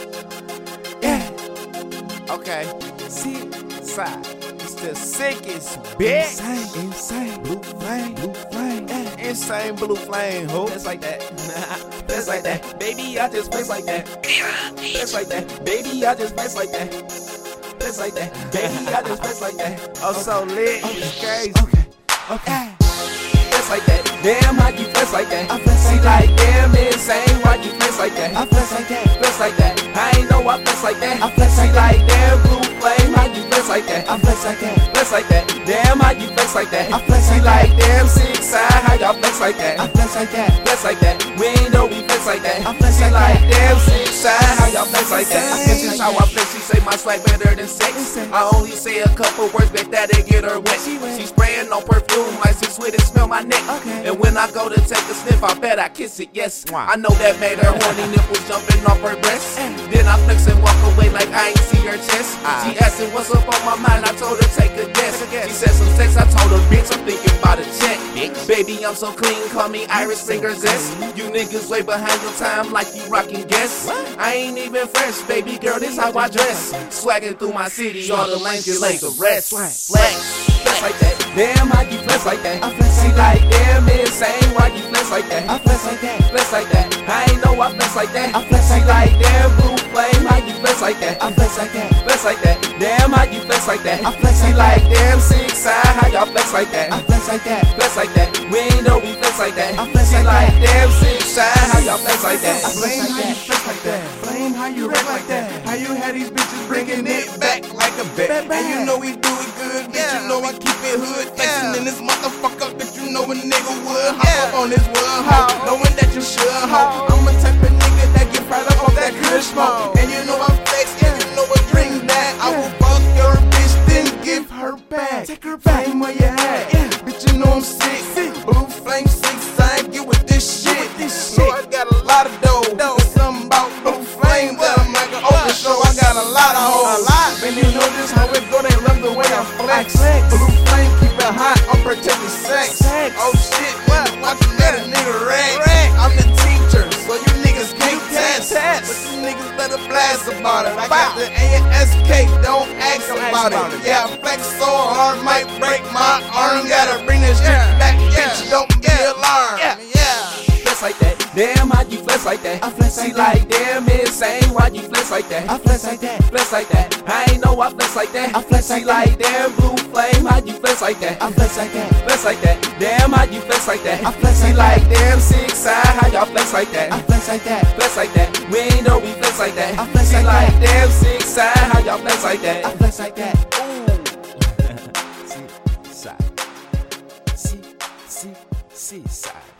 Yeah. Okay. See, side. It's the sickest bitch. Insane, blue flame, Yeah. Insane blue flame, ho. Just like that. Just like that. Baby, I just flex like that. Just like that. Baby, I just flex like that. Just like that. Baby, I just flex like that. Oh, so lit. It's crazy. Okay. Flex like that. Damn, how you flex like that? I flex See, like that. like, damn, insane. Why you flex like that? I flex like that. Flex like that. I ain't know I flex like that. I flex See, like like, damn, blue flame. How you flex like that? I flex like that. Flex like that. Damn, how you flex like that? I flex See, like like, damn, six side. How y'all flex like that? I flex like that. Flex like that. We ain't know we flex like that. I flex See, like like, that. damn, six side. How y'all flex like that? I This flex is like how I flex. She say my swag better than sex. I only say a couple words, bet that they get her wet. She spraying on perfume like she sweet and smell my neck. Okay. And when I go to take a sniff, I bet I kiss it, yes. Wow. I know that made her horny nipples jumping off her breast. Then I flex and walk away like I ain't see her chest. She asking what's up on my mind, I told her take a guess. She said some sex, I told her bitch I'm thinking about a check. Baby, I'm so clean, call me Iris Fingers S. You niggas way behind your time like you rockin' guests. I ain't even fresh, baby girl, this how I dress. Swaggin' through my city, all the lanes get like the rest. Flex like that. Damn, how you flex like that? I flex See, like like, damn, insane, why you flex like that? I flex like that. Flex like that. I ain't know I flex like that. I flex See, like like, damn, blue flame, how you flex like that? I flex like that. Flex like that. Damn, how you flex like that? I flex See, like like, damn, six side, how y'all flex like that? I flex like that. Flex like that. We ain't know we flex like that. I flex See, like like, that. damn, six side, how y'all flex like that? I flex like that. Flex like that. Flame, how you rap like that? How you had these bitches bringing it back like a bet? And you know we do it good, bitch. You know I keep it hood. Flexing in this motherfucker, bitch. You know a nigga would hop up on this wood hoe, knowing that you should hoe. I'm a type of nigga that get proud of off that good smoke. And you know I'm flex, and you know I bring that. I will fuck your bitch, then give her back. Take her back. Flame, where you at? Bitch, you know I'm sick. Blue flame, six side, get with this shit. Know I got a lot of dough. There's something about blue flame that I'm like an open show. I got a lot of hoes. Man, you know this how it go. They love the way I flex. Blue flame, keep it hot. I'm protecting sex. Oh shit, watching that a nigga rag. I'm the teacher, so you niggas can't test. But you niggas better blast about it. I got the A&SK, don't ask about it. Yeah, I flex so hard, might break my arm. Gotta bring this shit back, bitch. Don't be alarmed. Flex like that. Damn, how you flex like that? I flex See, like like, damn, insane, why you flex like that? I flex like that. Flex like that. I ain't know I flex like that. I flex See, like like, damn, blue flame, how you flex like that? I flex like that. Flex like that. Damn, how you flex like that? I flex See, like like, damn, six side, how y'all flex like that? I flex like that. Flex like that. We ain't know we flex like that. I flex See, like like, that. damn, six side, how y'all flex like that? I flex like that. See, side. See, side.